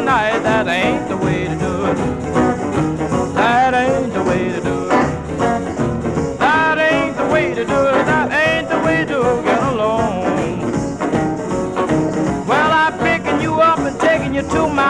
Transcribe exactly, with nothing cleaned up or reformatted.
night. That ain't the way to do it. That ain't the way to do it. That ain't the way to do it. That ain't the way to get along. Well, I'm picking you up and taking you to my